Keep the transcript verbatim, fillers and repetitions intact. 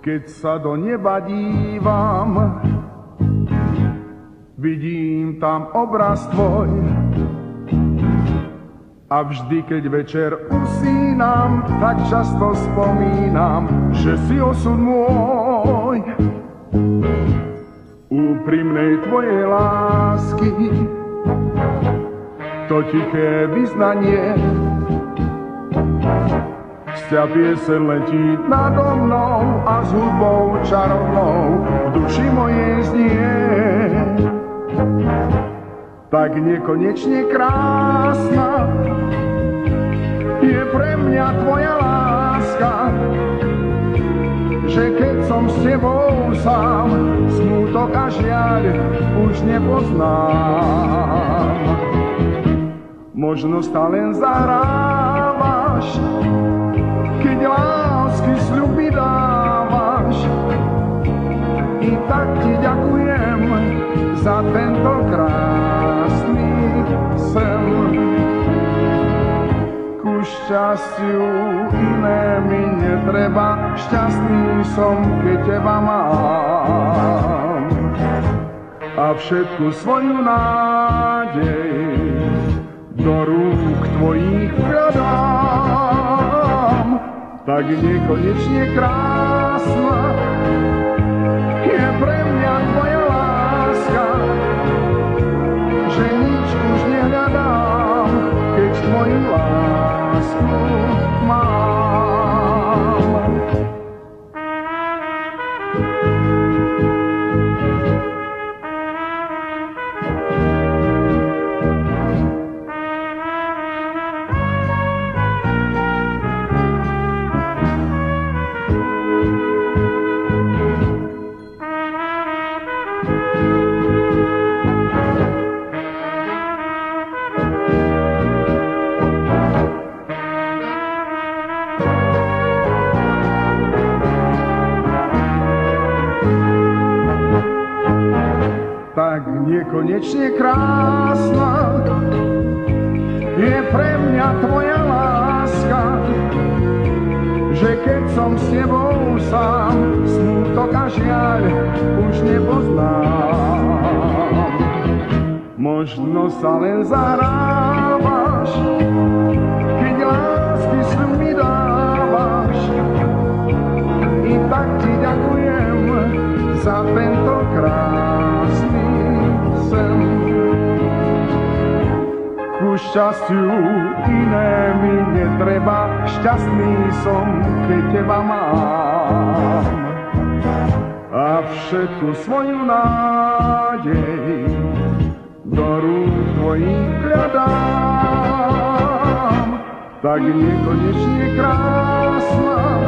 Keď sa do neba dívam, vidím tam obraz tvoj. A vždy, keď večer usínam, tak často spomínam, že si osud môj. Úprimnej tvojej lásky, to tiché vyznanie, sťa pieseň letí nado mnou a s hudbou čarovnou v duši mojej znie. Tak nekonečne krásna je pre mňa tvoja láska, že keď som s tebou sám, smútok a žiaľ už nepoznám. Možno stále len zahrávaš, keď lásky sľuby dávaš. I tak ti ďakujem za tento krásny sen. Ku šťastiu iné mi netreba, šťastný som, keď teba mám. A všetku svoju nádej do rúk tvojich vkladám. Tak nekonečne krásna je pre mňa tvoja láska, že nič už nehľadám, keď tvoju lásku mám. Tak nekonečne krásna je pre mňa tvoja láska, že keď som s tebou sám, smútok a žiaľ už nepoznám. Možno sa len zahrávaš, keď lásky sľuby dávaš. I tak ti ďakujem za tento krásny sen. Ku šťastiu iné mi netreba, šťastný som, keď teba mám. A všetku svoju nádej do rúk tvojich vkladám. Tak nekonečne krásna